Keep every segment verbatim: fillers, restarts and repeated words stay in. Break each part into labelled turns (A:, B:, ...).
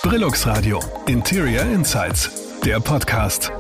A: Brillux Radio Interior Insights, der Podcast.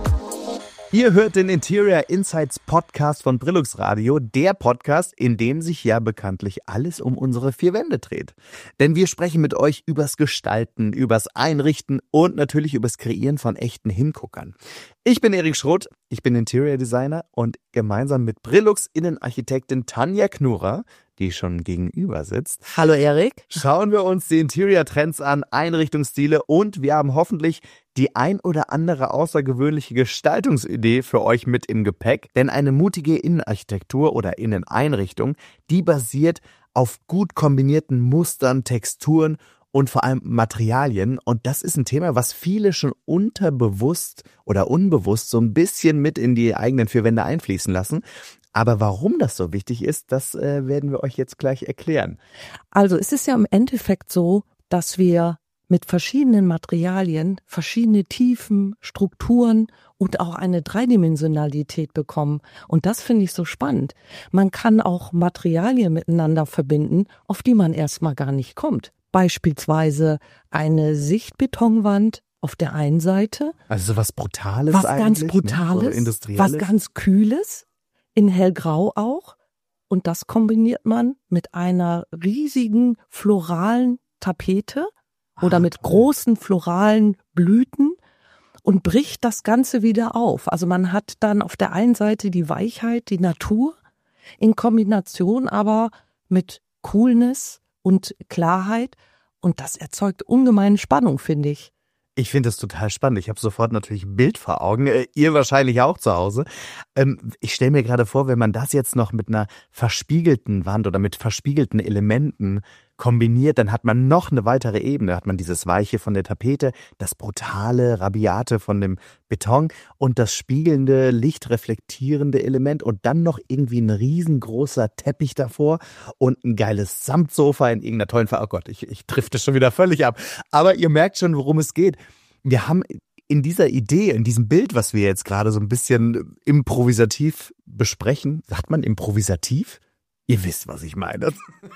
B: Ihr hört den Interior Insights Podcast von Brillux Radio, der Podcast, in dem sich ja bekanntlich alles um unsere vier Wände dreht. Denn wir sprechen mit euch übers Gestalten, übers Einrichten und natürlich übers Kreieren von echten Hinguckern. Ich bin Erik Schroth, ich bin Interior Designer und gemeinsam mit Brillux Innenarchitektin Tanja Knurer, die schon gegenüber sitzt.
C: Hallo Erik.
B: Schauen wir uns die Interior-Trends an, Einrichtungsstile und wir haben hoffentlich die ein oder andere außergewöhnliche Gestaltungsidee für euch mit im Gepäck. Denn eine mutige Innenarchitektur oder Inneneinrichtung, die basiert auf gut kombinierten Mustern, Texturen und vor allem Materialien. Und das ist ein Thema, was viele schon unterbewusst oder unbewusst so ein bisschen mit in die eigenen vier Wände einfließen lassen. Aber warum das so wichtig ist, das äh, werden wir euch jetzt gleich erklären.
C: Also es ist ja im Endeffekt so, dass wir mit verschiedenen Materialien verschiedene Tiefen, Strukturen und auch eine Dreidimensionalität bekommen. Und das finde ich so spannend. Man kann auch Materialien miteinander verbinden, auf die man erstmal gar nicht kommt. Beispielsweise eine Sichtbetonwand auf der einen Seite.
B: Also so was Brutales
C: was
B: eigentlich.
C: Was ganz Brutales,
B: ne? Industrielles.
C: Was ganz Kühles, in hellgrau auch. Und das kombiniert man mit einer riesigen floralen Tapete oder ah, mit toll. großen floralen Blüten und bricht das Ganze wieder auf. Also man hat dann auf der einen Seite die Weichheit, die Natur, in Kombination aber mit Coolness und Klarheit. Und das erzeugt ungemeine Spannung, finde ich.
B: Ich finde das total spannend. Ich habe sofort natürlich ein Bild vor Augen. Äh, ihr wahrscheinlich auch zu Hause. Ähm, ich stelle mir gerade vor, wenn man das jetzt noch mit einer verspiegelten Wand oder mit verspiegelten Elementen kombiniert, dann hat man noch eine weitere Ebene. Hat man dieses Weiche von der Tapete, das brutale, rabiate von dem Beton und das spiegelnde, lichtreflektierende Element und dann noch irgendwie ein riesengroßer Teppich davor und ein geiles Samtsofa in irgendeiner tollen Farbe. Oh Gott, ich, ich drifte schon wieder völlig ab. Aber ihr merkt schon, worum es geht. Wir haben in dieser Idee, in diesem Bild, was wir jetzt gerade so ein bisschen improvisativ besprechen, sagt man improvisativ? Ihr wisst, was ich meine.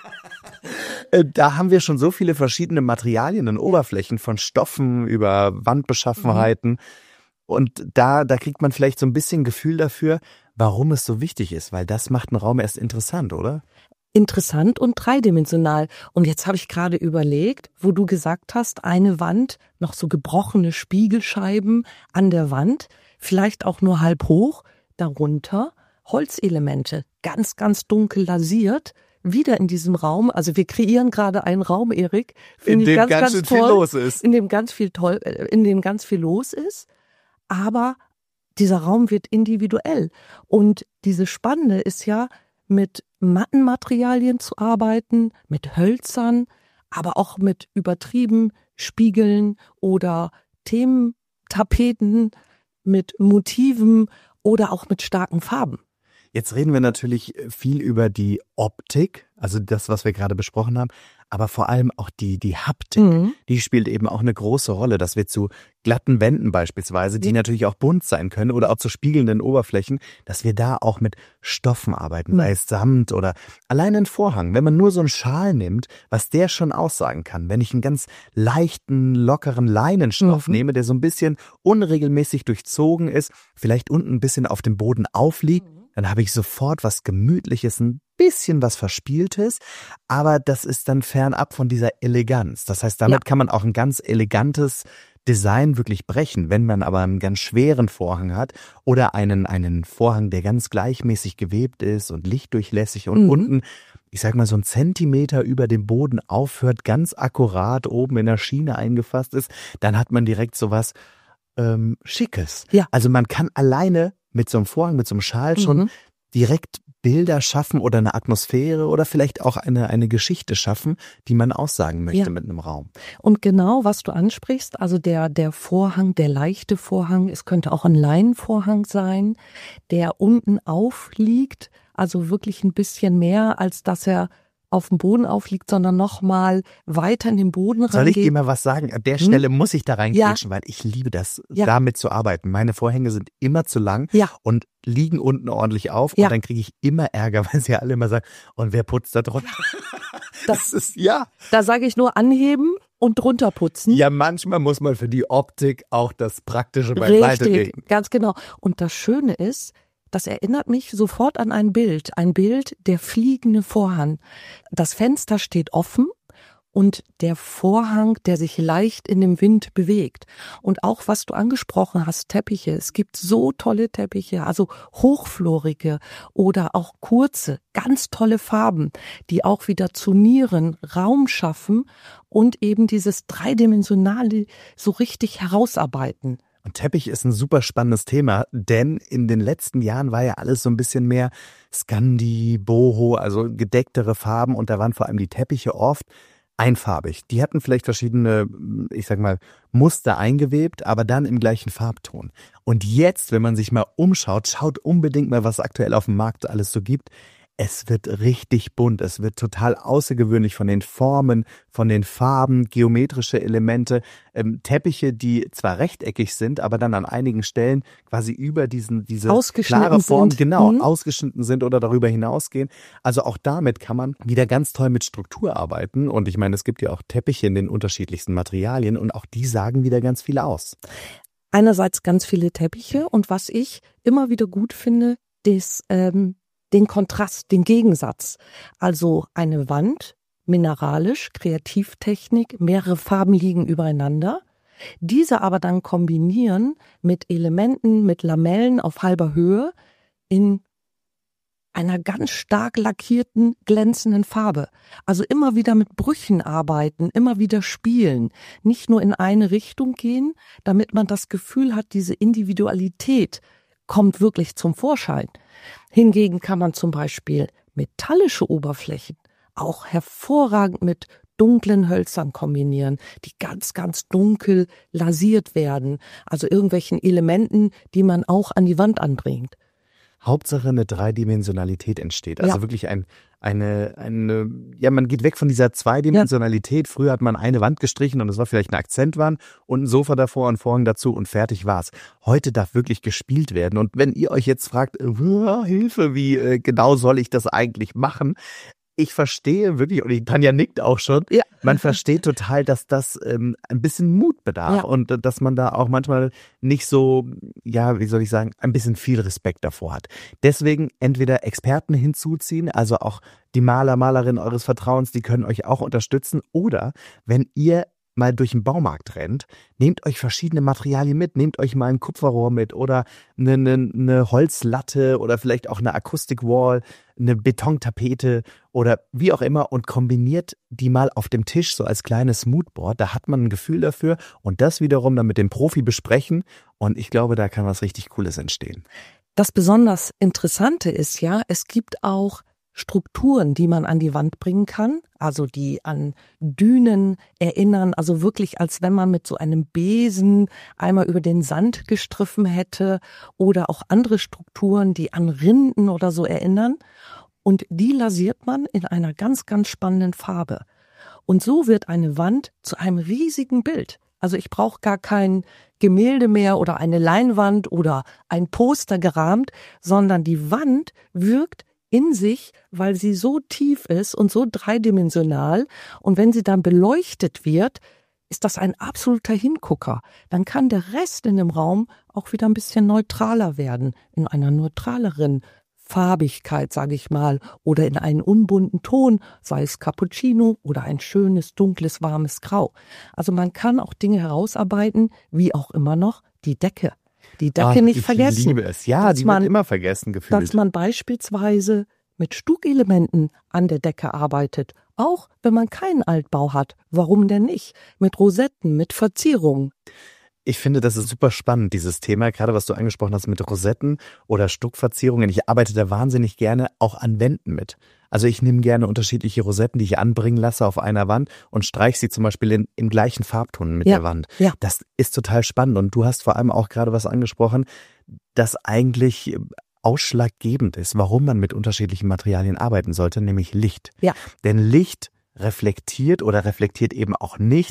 B: Da haben wir schon so viele verschiedene Materialien und Oberflächen, von Stoffen über Wandbeschaffenheiten. Mhm. Und da, da kriegt man vielleicht so ein bisschen Gefühl dafür, warum es so wichtig ist, weil das macht einen Raum erst interessant, oder?
C: Interessant und dreidimensional. Und jetzt habe ich gerade überlegt, wo du gesagt hast, eine Wand, noch so gebrochene Spiegelscheiben an der Wand, vielleicht auch nur halb hoch, darunter Holzelemente, ganz, ganz dunkel lasiert, wieder in diesem Raum. Also wir kreieren gerade einen Raum, Erik,
B: in dem
C: ganz,
B: ganz,
C: ganz
B: viel
C: toll,
B: los ist.
C: In dem ganz viel toll, in dem ganz viel los ist. Aber dieser Raum wird individuell. Und diese Spannende ist ja, mit matten Materialien zu arbeiten, mit Hölzern, aber auch mit übertrieben Spiegeln oder Thementapeten, mit Motiven oder auch mit starken Farben.
B: Jetzt reden wir natürlich viel über die Optik, also das, was wir gerade besprochen haben, aber vor allem auch die, die Haptik, mhm. die spielt eben auch eine große Rolle, dass wir zu glatten Wänden beispielsweise, die ja. natürlich auch bunt sein können oder auch zu spiegelnden Oberflächen, dass wir da auch mit Stoffen arbeiten, mhm. sei es Samt oder allein ein Vorhang. Wenn man nur so einen Schal nimmt, was der schon aussagen kann, wenn ich einen ganz leichten, lockeren Leinenstoff mhm. nehme, der so ein bisschen unregelmäßig durchzogen ist, vielleicht unten ein bisschen auf dem Boden aufliegt, mhm. dann habe ich sofort was Gemütliches, ein bisschen was Verspieltes, aber das ist dann fernab von dieser Eleganz. Das heißt, damit ja. kann man auch ein ganz elegantes Design wirklich brechen. Wenn man aber einen ganz schweren Vorhang hat oder einen, einen Vorhang, der ganz gleichmäßig gewebt ist und lichtdurchlässig und mhm. unten, ich sag mal, so ein Zentimeter über dem Boden aufhört, ganz akkurat oben in der Schiene eingefasst ist, dann hat man direkt sowas ähm, Schickes.
C: Ja.
B: Also man kann alleine mit so einem Vorhang, mit so einem Schal schon mhm. direkt Bilder schaffen oder eine Atmosphäre oder vielleicht auch eine, eine Geschichte schaffen, die man aussagen möchte ja. mit einem Raum.
C: Und genau, was du ansprichst, also der, der Vorhang, der leichte Vorhang, es könnte auch ein Leinenvorhang sein, der unten aufliegt, also wirklich ein bisschen mehr, als dass er auf dem Boden aufliegt, sondern nochmal weiter in den Boden reingeht.
B: Soll ich dir mal was sagen? An der Stelle hm? muss ich da reingrätschen,
C: ja.
B: weil ich liebe das,
C: ja.
B: damit zu arbeiten. Meine Vorhänge sind immer zu lang
C: ja.
B: und liegen unten ordentlich auf
C: ja.
B: und dann kriege ich immer Ärger, weil sie alle immer sagen, und wer putzt da drunter?
C: Das
B: ist, ja.
C: Da sage ich nur anheben und drunter putzen.
B: Ja, manchmal muss man für die Optik auch das Praktische beiseite legen.
C: Richtig, ganz genau. Und das Schöne ist, das erinnert mich sofort an ein Bild, ein Bild der fliegende Vorhang. Das Fenster steht offen und der Vorhang, der sich leicht in dem Wind bewegt. Und auch was du angesprochen hast, Teppiche. Es gibt so tolle Teppiche, also hochflorige oder auch kurze, ganz tolle Farben, die auch wieder zu Nieren Raum schaffen und eben dieses Dreidimensionale so richtig herausarbeiten.
B: Und Teppich ist ein super spannendes Thema, denn in den letzten Jahren war ja alles so ein bisschen mehr Scandi, Boho, also gedecktere Farben und da waren vor allem die Teppiche oft einfarbig. Die hatten vielleicht verschiedene, ich sag mal, Muster eingewebt, aber dann im gleichen Farbton. Und jetzt, wenn man sich mal umschaut, schaut unbedingt mal, was aktuell auf dem Markt alles so gibt. Es wird richtig bunt, es wird total außergewöhnlich von den Formen, von den Farben, geometrische Elemente, ähm, Teppiche, die zwar rechteckig sind, aber dann an einigen Stellen quasi über diesen diese klare Form
C: sind.
B: genau
C: Mhm.
B: ausgeschnitten sind oder darüber hinausgehen. Also auch damit kann man wieder ganz toll mit Struktur arbeiten und ich meine, es gibt ja auch Teppiche in den unterschiedlichsten Materialien und auch die sagen wieder ganz viel aus.
C: Einerseits ganz viele Teppiche und was ich immer wieder gut finde, ist ähm, den Kontrast, den Gegensatz. Also eine Wand, mineralisch, Kreativtechnik, mehrere Farben liegen übereinander. Diese aber dann kombinieren mit Elementen, mit Lamellen auf halber Höhe in einer ganz stark lackierten, glänzenden Farbe. Also immer wieder mit Brüchen arbeiten, immer wieder spielen. Nicht nur in eine Richtung gehen, damit man das Gefühl hat, diese Individualität kommt wirklich zum Vorschein. Hingegen kann man zum Beispiel metallische Oberflächen auch hervorragend mit dunklen Hölzern kombinieren, die ganz, ganz dunkel lasiert werden. Also irgendwelchen Elementen, die man auch an die Wand anbringt.
B: Hauptsache eine Dreidimensionalität entsteht. Also
C: Ja.
B: wirklich ein, eine, eine, ja, man geht weg von dieser Zweidimensionalität. Ja. Früher hat man eine Wand gestrichen und es war vielleicht eine Akzentwand und ein Sofa davor und Vorhang dazu und fertig war's. Heute darf wirklich gespielt werden. Und wenn ihr euch jetzt fragt, äh, Hilfe, wie äh, genau soll ich das eigentlich machen? Ich verstehe wirklich, und die Tanja nickt auch schon,
C: Ja.
B: man versteht total, dass das ähm, ein bisschen Mut bedarf
C: Ja.
B: und äh, dass man da auch manchmal nicht so, ja, wie soll ich sagen, ein bisschen viel Respekt davor hat. Deswegen entweder Experten hinzuziehen, also auch die Maler, Malerin eures Vertrauens, die können euch auch unterstützen. Oder wenn ihr mal durch den Baumarkt rennt, nehmt euch verschiedene Materialien mit, nehmt euch mal ein Kupferrohr mit oder eine, eine, eine Holzlatte oder vielleicht auch eine Akustikwall, eine Betontapete oder wie auch immer und kombiniert die mal auf dem Tisch so als kleines Moodboard. Da hat man ein Gefühl dafür und das wiederum dann mit dem Profi besprechen und ich glaube, da kann was richtig Cooles entstehen.
C: Das besonders Interessante ist ja, es gibt auch Strukturen, die man an die Wand bringen kann, also die an Dünen erinnern, also wirklich als wenn man mit so einem Besen einmal über den Sand gestriffen hätte oder auch andere Strukturen, die an Rinden oder so erinnern und die lasiert man in einer ganz, ganz spannenden Farbe. Und so wird eine Wand zu einem riesigen Bild. Also ich brauche gar kein Gemälde mehr oder eine Leinwand oder ein Poster gerahmt, sondern die Wand wirkt in sich, weil sie so tief ist und so dreidimensional. Und wenn sie dann beleuchtet wird, ist das ein absoluter Hingucker. Dann kann der Rest in dem Raum auch wieder ein bisschen neutraler werden, in einer neutraleren Farbigkeit, sage ich mal, oder in einen unbunten Ton, sei es Cappuccino oder ein schönes, dunkles, warmes Grau. Also man kann auch Dinge herausarbeiten, wie auch immer noch die Decke. Die Decke
B: Ach,
C: nicht
B: ich
C: vergessen.
B: Ich liebe es. Ja,
C: dass
B: die
C: man,
B: wird immer vergessen gefühlt.
C: Dass man beispielsweise mit Stuckelementen an der Decke arbeitet, auch wenn man keinen Altbau hat. Warum denn nicht? Mit Rosetten, mit Verzierungen.
B: Ich finde, das ist super spannend, dieses Thema, gerade was du angesprochen hast mit Rosetten oder Stuckverzierungen. Ich arbeite da wahnsinnig gerne auch an Wänden mit. Also ich nehme gerne unterschiedliche Rosetten, die ich anbringen lasse auf einer Wand und streiche sie zum Beispiel in, im gleichen Farbton mit
C: ja,
B: der Wand.
C: Ja.
B: Das ist total spannend und du hast vor allem auch gerade was angesprochen, das eigentlich ausschlaggebend ist, warum man mit unterschiedlichen Materialien arbeiten sollte, nämlich Licht.
C: Ja.
B: Denn Licht reflektiert oder reflektiert eben auch nicht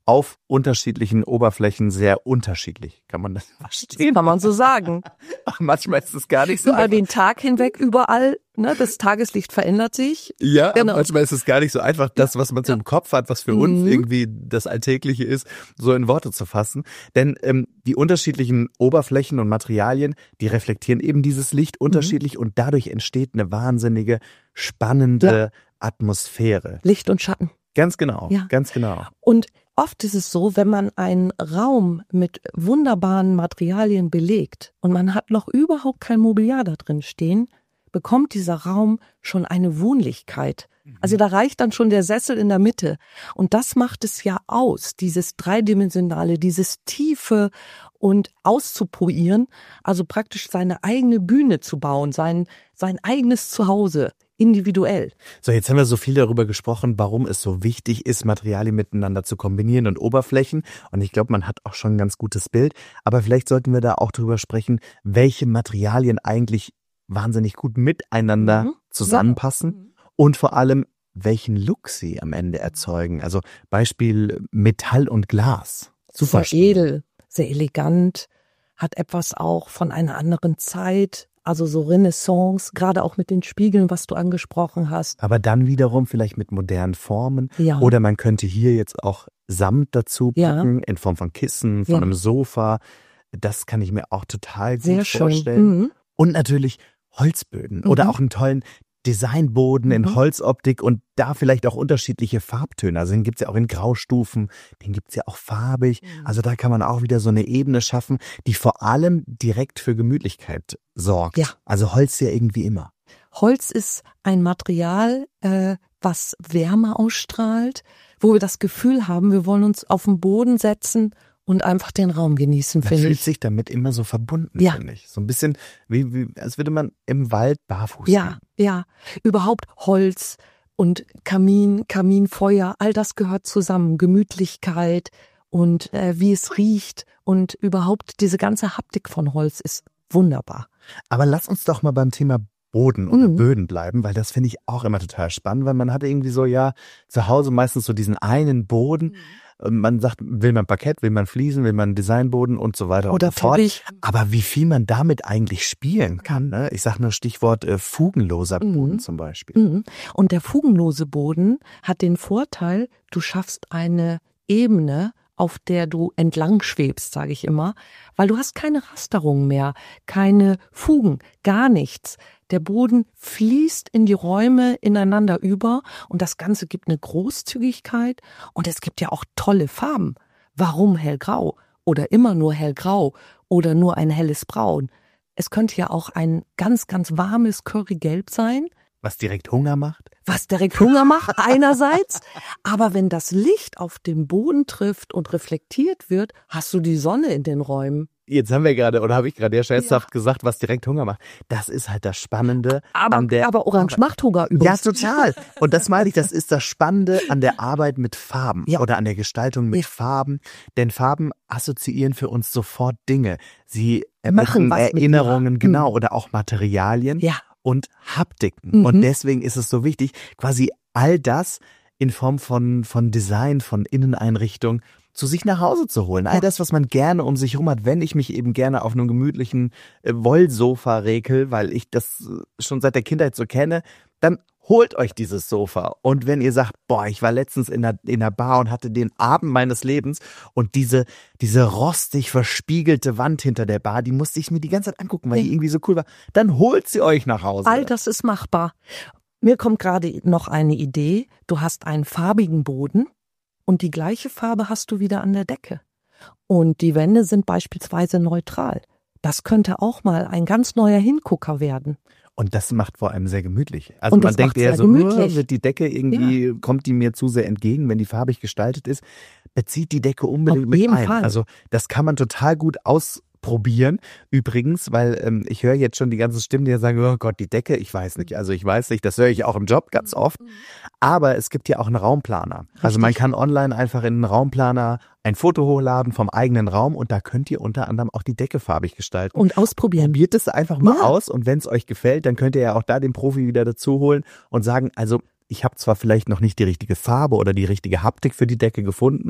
B: auf unterschiedlichen Oberflächen sehr unterschiedlich. Kann man das verstehen?
C: Kann man so sagen.
B: Ach, manchmal ist es gar nicht so.
C: Über den Tag hinweg überall, ne, das Tageslicht verändert sich.
B: Ja,
C: Genau.
B: manchmal ist es gar nicht so einfach, das, was man so im Kopf hat, was für uns
C: Mhm.
B: irgendwie das Alltägliche ist, so in Worte zu fassen. Denn ähm, die unterschiedlichen Oberflächen und Materialien, die reflektieren eben dieses Licht unterschiedlich und dadurch entsteht eine wahnsinnige, spannende Atmosphäre.
C: Licht und Schatten.
B: Ganz genau,
C: Ja.
B: ganz genau.
C: Und oft ist es so, wenn man einen Raum mit wunderbaren Materialien belegt und man hat noch überhaupt kein Mobiliar da drin stehen, bekommt dieser Raum schon eine Wohnlichkeit. Also da reicht dann schon der Sessel in der Mitte. Und das macht es ja aus, dieses Dreidimensionale, dieses Tiefe und auszupoieren, also praktisch seine eigene Bühne zu bauen, sein, sein eigenes Zuhause, individuell.
B: So, jetzt haben wir so viel darüber gesprochen, warum es so wichtig ist, Materialien miteinander zu kombinieren und Oberflächen. Und ich glaube, man hat auch schon ein ganz gutes Bild. Aber vielleicht sollten wir da auch drüber sprechen, welche Materialien eigentlich wahnsinnig gut miteinander
C: Mhm.
B: zusammenpassen und vor allem, welchen Look sie am Ende erzeugen. Also Beispiel Metall und Glas. Super
C: Sehr edel, sehr elegant, hat etwas auch von einer anderen Zeit, also so Renaissance, gerade auch mit den Spiegeln, was du angesprochen hast.
B: Aber dann wiederum vielleicht mit modernen Formen.
C: Ja.
B: Oder man könnte hier jetzt auch Samt dazu
C: Ja.
B: packen, in Form von Kissen, von
C: Ja.
B: einem Sofa. Das kann ich mir auch total gut
C: Sehr schön.
B: vorstellen.
C: Mhm.
B: Und natürlich Holzböden oder
C: Mhm.
B: auch einen tollen Designboden in
C: Mhm.
B: Holzoptik und da vielleicht auch unterschiedliche Farbtöne. Also den gibt's ja auch in Graustufen, den gibt's ja auch farbig.
C: Mhm.
B: Also da kann man auch wieder so eine Ebene schaffen, die vor allem direkt für Gemütlichkeit sorgt.
C: Ja.
B: Also Holz ja irgendwie immer.
C: Holz ist ein Material, äh, was Wärme ausstrahlt, wo wir das Gefühl haben, wir wollen uns auf den Boden setzen und einfach den Raum genießen,
B: Man
C: finde
B: fühlt
C: ich.
B: sich damit immer so verbunden,
C: Ja.
B: finde ich. So ein bisschen wie, wie, als würde man im Wald barfuß
C: Ja,
B: gehen.
C: ja. Überhaupt Holz und Kamin, Kaminfeuer, all das gehört zusammen. Gemütlichkeit und äh, wie es riecht und überhaupt diese ganze Haptik von Holz ist wunderbar.
B: Aber lass uns doch mal beim Thema Boden und
C: Mhm.
B: Böden bleiben, weil das finde ich auch immer total spannend, weil man hat irgendwie so, ja, zu Hause meistens so diesen einen Boden. Man sagt, will man Parkett, will man Fliesen, will man Designboden und so weiter
C: Oder
B: und so fort.
C: Teppich.
B: Aber wie viel man damit eigentlich spielen kann, ne? Ich sage nur Stichwort äh, fugenloser
C: Mhm.
B: Boden zum Beispiel.
C: Mhm. Und der fugenlose Boden hat den Vorteil, du schaffst eine Ebene, auf der du entlang schwebst, sage ich immer, weil du hast keine Rasterung mehr, keine Fugen, gar nichts. Der Boden fließt in die Räume ineinander über und das Ganze gibt eine Großzügigkeit und es gibt ja auch tolle Farben. Warum hellgrau oder immer nur hellgrau oder nur ein helles Braun? Es könnte ja auch ein ganz, ganz warmes Currygelb sein,
B: Was direkt Hunger macht.
C: was direkt Hunger macht einerseits, aber wenn das Licht auf den Boden trifft und reflektiert wird, hast du die Sonne in den Räumen.
B: Jetzt haben wir gerade, oder habe ich gerade ja scherzhaft gesagt, was direkt Hunger macht. Das ist halt das Spannende
C: Aber,
B: an der
C: aber Orange macht Hunger
B: Ja,
C: übrigens.
B: total. Und das meine ich, das ist das Spannende an der Arbeit mit Farben
C: Ja.
B: oder an der Gestaltung mit
C: Ja.
B: Farben. Denn Farben assoziieren für uns sofort Dinge. Sie
C: Machen
B: erwecken
C: was mit
B: Erinnerungen,
C: dir.
B: genau, oder auch Materialien
C: Ja.
B: und Haptiken.
C: Mhm.
B: Und deswegen ist es so wichtig, quasi all das in Form von, von Design, von Inneneinrichtung zu sich nach Hause zu holen. All
C: Ja.
B: das, was man gerne um sich rum hat, wenn ich mich eben gerne auf einem gemütlichen äh, Wollsofa rekel, weil ich das äh, schon seit der Kindheit so kenne, dann holt euch dieses Sofa. Und wenn ihr sagt, boah, ich war letztens in der, in der Bar und hatte den Abend meines Lebens und diese, diese rostig verspiegelte Wand hinter der Bar, die musste ich mir die ganze Zeit angucken, weil
C: Ja.
B: die irgendwie so cool war, dann holt sie euch nach Hause.
C: All das ist machbar. Mir kommt gerade noch eine Idee. Du hast einen farbigen Boden und die gleiche Farbe hast du wieder an der Decke. Und die Wände sind beispielsweise neutral. Das könnte auch mal ein ganz neuer Hingucker werden.
B: Und das macht vor allem sehr gemütlich. Also
C: Und
B: man
C: das
B: denkt
C: macht
B: eher
C: sehr
B: so,
C: gemütlich.
B: "Uh, wird die Decke irgendwie, kommt die mir zu sehr entgegen, wenn die farbig gestaltet ist. Bezieht die Decke unbedingt
C: Auf
B: mit
C: jeden
B: ein.
C: Fall.
B: Also das kann man total gut ausprobieren. Übrigens, weil ähm, ich höre jetzt schon die ganzen Stimmen, die sagen, oh Gott, die Decke, ich weiß nicht. Also ich weiß nicht, das höre ich auch im Job ganz oft. Aber es gibt ja auch einen Raumplaner. Also man
C: Richtig.
B: kann online einfach in einen Raumplaner ein Foto hochladen vom eigenen Raum und da könnt ihr unter anderem auch die Decke farbig gestalten.
C: Und ausprobieren.
B: Probiert es einfach mal
C: Ja.
B: aus und wenn es euch gefällt, dann könnt ihr ja auch da den Profi wieder dazu holen und sagen, also ich habe zwar vielleicht noch nicht die richtige Farbe oder die richtige Haptik für die Decke gefunden,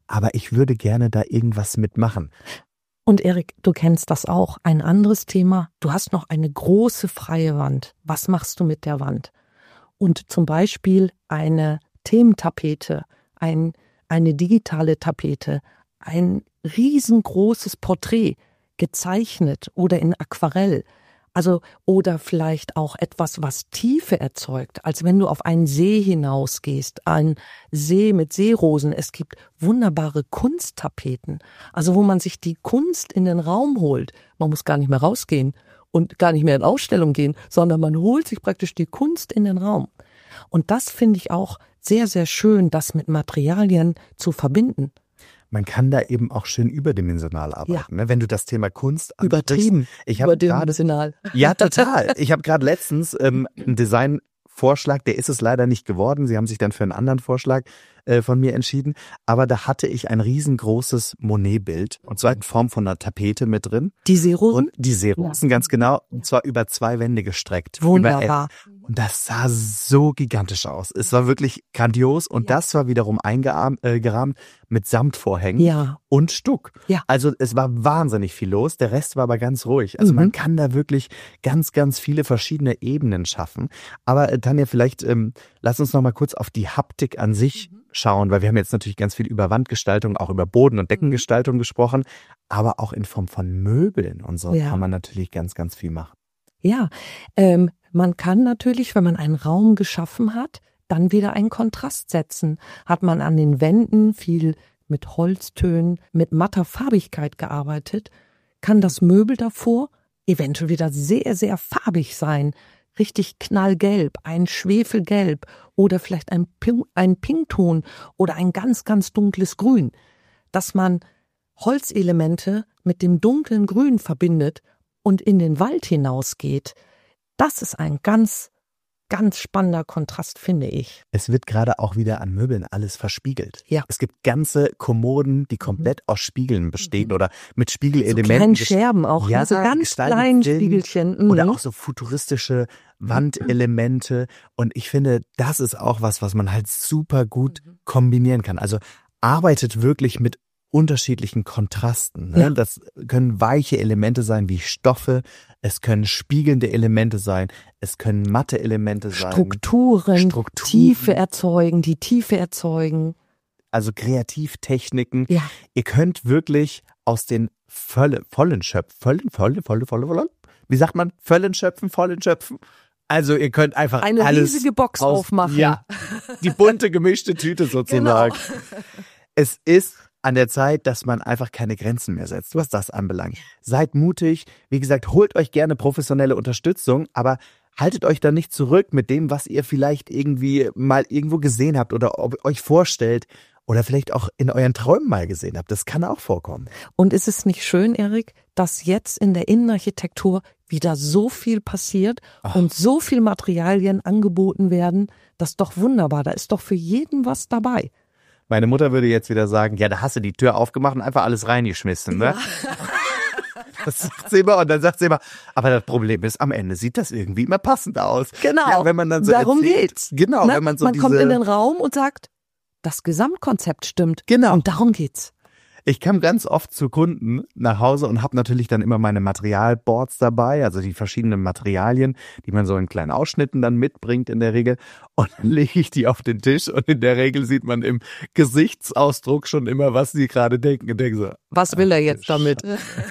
B: aber ich würde gerne da irgendwas mitmachen.
C: Und Erik, du kennst das auch. Ein anderes Thema. Du hast noch eine große freie Wand. Was machst du mit der Wand? Und zum Beispiel eine Thementapete, ein, eine digitale Tapete, ein riesengroßes Porträt, gezeichnet oder in Aquarell. Also, oder vielleicht auch etwas, was Tiefe erzeugt, als wenn du auf einen See hinausgehst, ein See mit Seerosen. Es gibt wunderbare Kunsttapeten, also wo man sich die Kunst in den Raum holt. Man muss gar nicht mehr rausgehen und gar nicht mehr in Ausstellung gehen, sondern man holt sich praktisch die Kunst in den Raum. Und das finde ich auch sehr, sehr schön, das mit Materialien zu verbinden.
B: Man kann da eben auch schön überdimensional arbeiten. Ja. Ne? Wenn du das Thema Kunst
C: übertrieben,
B: ich habe
C: überdimensional.
B: Grade, ja, total. Ich habe gerade letztens ähm, einen Designvorschlag, der ist es leider nicht geworden. Sie haben sich dann für einen anderen Vorschlag äh, von mir entschieden. Aber da hatte ich ein riesengroßes Monet-Bild und zwar in Form von einer Tapete mit drin.
C: Die Seerosen?
B: Und die Seerosen, ja. Ganz genau. Und zwar über zwei Wände gestreckt.
C: Wunderbar.
B: Und das sah so gigantisch aus. Es war wirklich grandios und ja. Das war wiederum eingerahmt äh, mit Samtvorhängen
C: ja.
B: und Stuck.
C: Ja.
B: Also es war wahnsinnig viel los, der Rest war aber ganz ruhig. Also mhm. man kann da wirklich ganz, ganz viele verschiedene Ebenen schaffen. Aber äh, Tanja, vielleicht ähm, lass uns noch mal kurz auf die Haptik an sich mhm. schauen, weil wir haben jetzt natürlich ganz viel über Wandgestaltung, auch über Boden- und Deckengestaltung mhm. gesprochen, aber auch in Form von Möbeln und so ja. kann man natürlich ganz, ganz viel machen.
C: Ja, ähm, man kann natürlich, wenn man einen Raum geschaffen hat, dann wieder einen Kontrast setzen. Hat man an den Wänden viel mit Holztönen, mit matter Farbigkeit gearbeitet, kann das Möbel davor eventuell wieder sehr, sehr farbig sein. Richtig knallgelb, ein Schwefelgelb oder vielleicht ein, Pink, ein Pinkton oder ein ganz, ganz dunkles Grün. Dass man Holzelemente mit dem dunklen Grün verbindet und in den Wald hinausgeht, das ist ein ganz, ganz spannender Kontrast, finde ich.
B: Es wird gerade auch wieder an Möbeln alles verspiegelt.
C: Ja.
B: Es gibt ganze Kommoden, die komplett mhm. aus Spiegeln bestehen mhm. oder mit Spiegelelementen.
C: So kleinen Scherben auch,
B: ja,
C: so ganz kleinen Spiegelchen. Mhm.
B: Oder auch so futuristische Wandelemente. Und ich finde, das ist auch was, was man halt super gut mhm. kombinieren kann. Also arbeitet wirklich mit unterschiedlichen Kontrasten. Ne? Ja. Das können weiche Elemente sein wie Stoffe, es können spiegelnde Elemente sein, es können matte Elemente sein.
C: Strukturen, Strukturen, Tiefe erzeugen, die Tiefe erzeugen.
B: Also Kreativtechniken.
C: Ja.
B: Ihr könnt wirklich aus den Völle, vollen schöpfen, vollen, vollen, vollen, vollen, vollen, wie sagt man, Völlen schöpfen, vollen schöpfen. Also ihr könnt einfach
C: eine
B: alles
C: riesige Box
B: aus,
C: aufmachen.
B: Ja, die bunte gemischte Tüte sozusagen. Genau. Es ist an der Zeit, dass man einfach keine Grenzen mehr setzt, was das anbelangt. Seid mutig, wie gesagt, holt euch gerne professionelle Unterstützung, aber haltet euch da nicht zurück mit dem, was ihr vielleicht irgendwie mal irgendwo gesehen habt oder ob ihr euch vorstellt oder vielleicht auch in euren Träumen mal gesehen habt. Das kann auch vorkommen.
C: Und ist es nicht schön, Erik, dass jetzt in der Innenarchitektur wieder so viel passiert Ach. und so viel Materialien angeboten werden? Das ist doch wunderbar, da ist doch für jeden was dabei.
B: Meine Mutter würde jetzt wieder sagen, ja, da hast du die Tür aufgemacht und einfach alles reingeschmissen, ne? Ja. Das sagt sie immer und dann sagt sie immer, aber das Problem ist, am Ende sieht das irgendwie immer passend aus.
C: Genau,
B: ja, wenn man dann so
C: darum
B: erzählt,
C: geht's.
B: Genau,
C: Na,
B: wenn man so
C: Man
B: diese,
C: kommt in den Raum und sagt, das Gesamtkonzept stimmt.
B: Genau.
C: Und darum geht's.
B: Ich kam ganz oft zu Kunden nach Hause und habe natürlich dann immer meine Materialboards dabei, also die verschiedenen Materialien, die man so in kleinen Ausschnitten dann mitbringt in der Regel. Und dann lege ich die auf den Tisch und in der Regel sieht man im Gesichtsausdruck schon immer, was sie gerade denken. Und denken so,
C: was will er jetzt damit?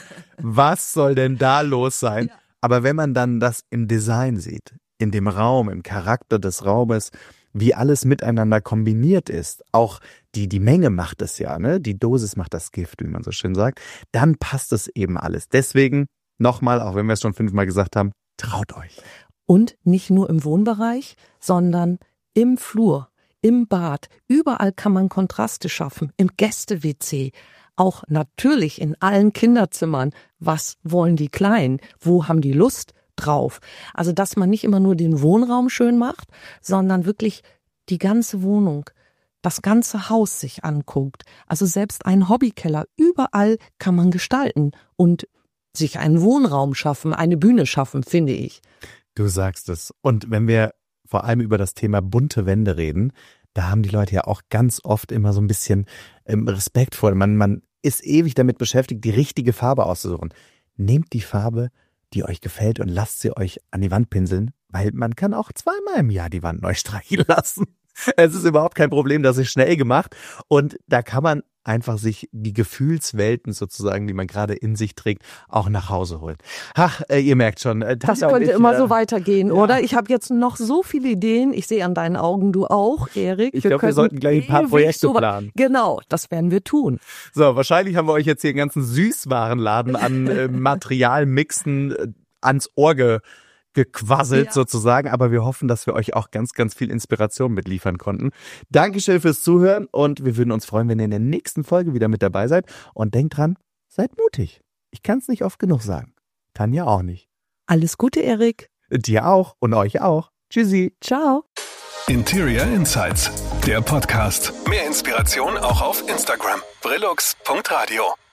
B: Was soll denn da los sein? Ja. Aber wenn man dann das im Design sieht, in dem Raum, im Charakter des Raumes, wie alles miteinander kombiniert ist, auch die die Menge macht es ja, ne? Die Dosis macht das Gift, wie man so schön sagt, dann passt es eben alles. Deswegen nochmal, auch wenn wir es schon fünfmal gesagt haben, traut euch.
C: Und nicht nur im Wohnbereich, sondern im Flur, im Bad, überall kann man Kontraste schaffen, im Gäste-W C, auch natürlich in allen Kinderzimmern. Was wollen die Kleinen? Wo haben die Lust drauf? Also, dass man nicht immer nur den Wohnraum schön macht, sondern wirklich die ganze Wohnung, das ganze Haus sich anguckt. Also selbst ein Hobbykeller, überall kann man gestalten und sich einen Wohnraum schaffen, eine Bühne schaffen, finde ich.
B: Du sagst es. Und wenn wir vor allem über das Thema bunte Wände reden, da haben die Leute ja auch ganz oft immer so ein bisschen ähm, Respekt vor. Man, man ist ewig damit beschäftigt, die richtige Farbe auszusuchen. Nehmt die Farbe, die euch gefällt und lasst sie euch an die Wand pinseln, weil man kann auch zweimal im Jahr die Wand neu streichen lassen. Es ist überhaupt kein Problem, das ist schnell gemacht und da kann man einfach sich die Gefühlswelten sozusagen, die man gerade in sich trägt, auch nach Hause holen. Ach, äh, ihr merkt schon. Äh,
C: das könnte ich, immer äh, so weitergehen, ja. Oder? Ich habe jetzt noch so viele Ideen. Ich sehe an deinen Augen, du auch, Erik.
B: Ich glaube, wir sollten gleich ein paar Projekte so planen.
C: Genau, das werden wir tun.
B: So, wahrscheinlich haben wir euch jetzt hier einen ganzen Süßwarenladen an äh, Materialmixen äh, ans Ohr ge gequasselt ja. sozusagen, aber wir hoffen, dass wir euch auch ganz, ganz viel Inspiration mitliefern konnten. Dankeschön fürs Zuhören und wir würden uns freuen, wenn ihr in der nächsten Folge wieder mit dabei seid und denkt dran, seid mutig. Ich kann es nicht oft genug sagen. Tanja auch nicht.
C: Alles Gute, Erik.
B: Dir auch und euch auch. Tschüssi.
C: Ciao.
A: Interior Insights, der Podcast. Mehr Inspiration auch auf Instagram. brillux punkt radio